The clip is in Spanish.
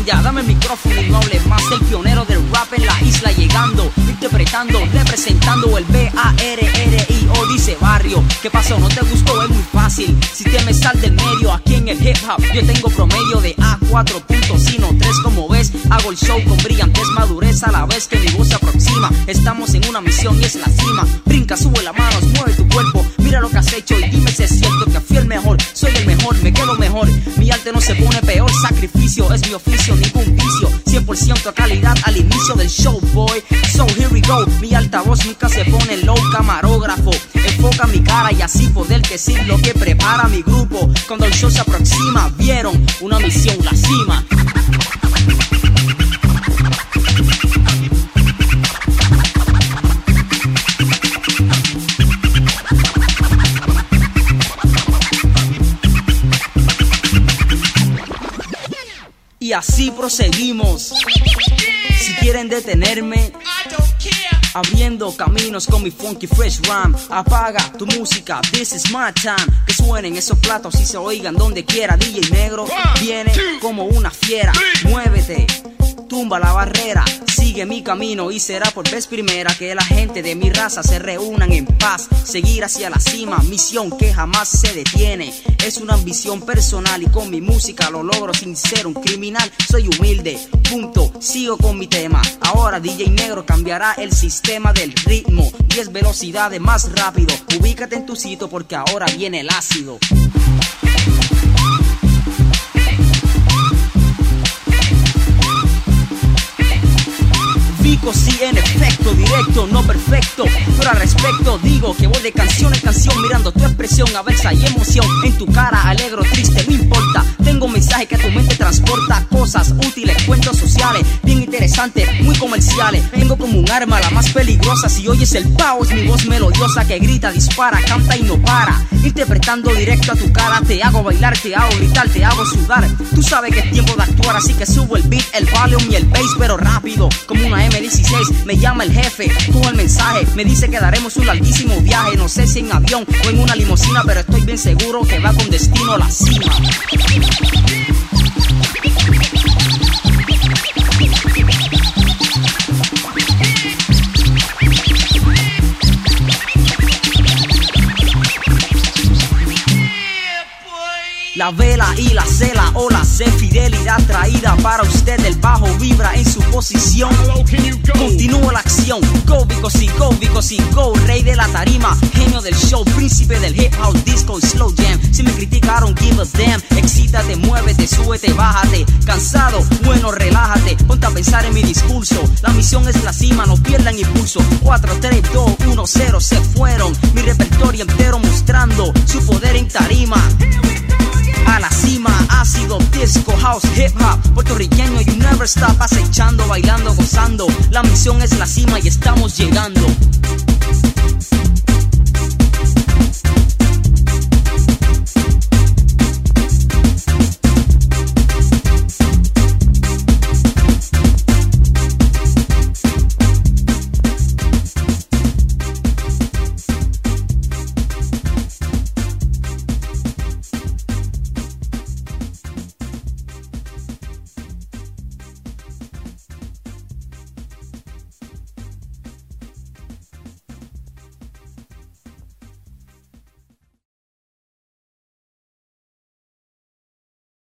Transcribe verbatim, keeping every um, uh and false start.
ya, dame el micrófono y no hable más. El pionero del rap en la isla llegando, interpretando, representando el B A R R I O. Dice barrio, ¿qué pasó? ¿No te gustó? Es muy fácil, si te me sal del medio. Aquí en el hip hop yo tengo promedio de A cuatro puntos, sino tres. Como ves, hago el show con brillantes madurez a la vez que mi voz se aproxima. Estamos en una misión y es la cima. Brinca, sube las manos, mueve tu cuerpo, mira lo que has hecho y dime si es cierto que fui el mejor. Soy el mejor, me quedo mejor, mi arte no se pone peor. Sacrificio es mi oficio, ningún vicio, cien por ciento calidad al inicio del show, boy. So here we go, mi altavoz nunca se pone low. Camarógrafo, enfoca mi cara y así poder decir lo que prepara mi grupo. Cuando el show se aproxima, vieron una misión, la cima. Y así proseguimos. Si quieren detenerme, abriendo caminos con mi funky fresh rhyme. Apaga tu música, this is my time. Que suenen esos platos y se oigan donde quiera. D J Negro viene como una fiera. Muévete, tumba la barrera, sigue mi camino y será por vez primera que la gente de mi raza se reúnan en paz. Seguir hacia la cima, misión que jamás se detiene. Es una ambición personal y con mi música lo logro sin ser un criminal. Soy humilde, punto, sigo con mi tema. Ahora D J Negro cambiará el sistema del ritmo. diez velocidades más rápido. Ubícate en tu sitio porque ahora viene el ácido. Vico, sí, en efecto, directo, no perfecto, pero al respecto digo que voy de canción en canción mirando tu expresión, a ver si hay emoción en tu cara, alegro, triste, no importa. Tengo un mensaje que tu mente transporta, cosas útiles, cuentos sociales, bien interesantes, muy comerciales. Vengo como un arma, la más peligrosa. Si oyes el pao, es mi voz melodiosa que grita, dispara, canta y no para. Interpretando directo a tu cara, te hago bailar, te hago gritar, te hago sudar. Tú sabes que es tiempo de actuar, así que subo el beat, el volume y el bass, pero rápido, como una M dieciséis. Me llama el jefe con el mensaje, me dice que daremos un larguísimo viaje. No sé si en avión o en una limusina, pero estoy bien seguro que va con destino a la cima. La vela y la cela, ola de fidelidad traída para usted. El bajo vibra en su posición. Continúa la acción. Go, because sí, go, because sí, go. Rey de la tarima, genio del show, príncipe del hip house, disco y slow jam. Si me criticaron, give a damn. Excítate, muévete, súbete, bájate. Cansado, bueno, relájate. Ponte a pensar en mi discurso. La misión es la cima, no pierdan impulso. cuatro, tres, dos, uno, cero, se fueron. Mi repertorio entero mostrando su poder en tarima. A la cima, ácido, disco, house, hip hop, puertorriqueño, you never stop, acechando, bailando, gozando. La misión es la cima y estamos llegando.